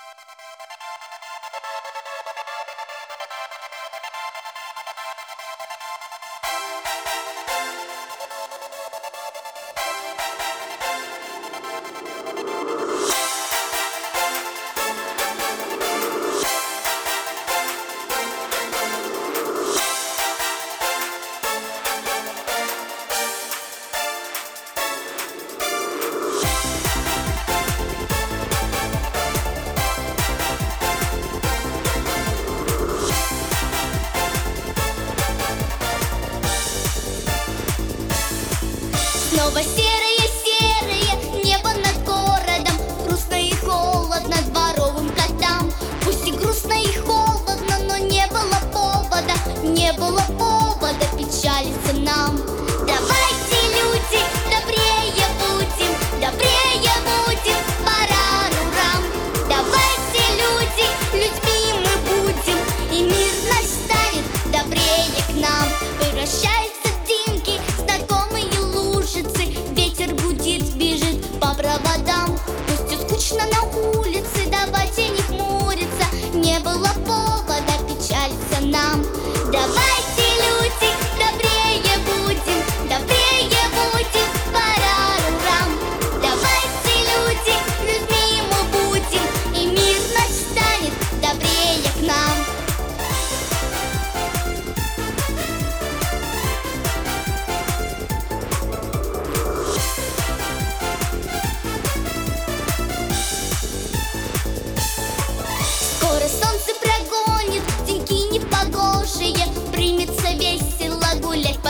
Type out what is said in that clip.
Снова серое-серое небо над городом, грустно и холодно дворовым котам. Пусть и грустно и холодно, но не было повода, не было повода печалиться нам. Давайте, люди, добрее будем, пора рурам. Давайте, люди, людьми мы будем, и мир наш станет добрее к нам. Превращаются дымки, знакомые лужицы, ветер гудит, бежит по проводам. Пусть и скучно на улице, давайте не хмуриться, не было повода печалиться нам. Давайте, люди, добрее будем, пора рурам. Давайте, люди, людьми мы будем, и мир наш станет добрее к нам. Скоро солнце прогонит деньки непогожие, примется весело гулять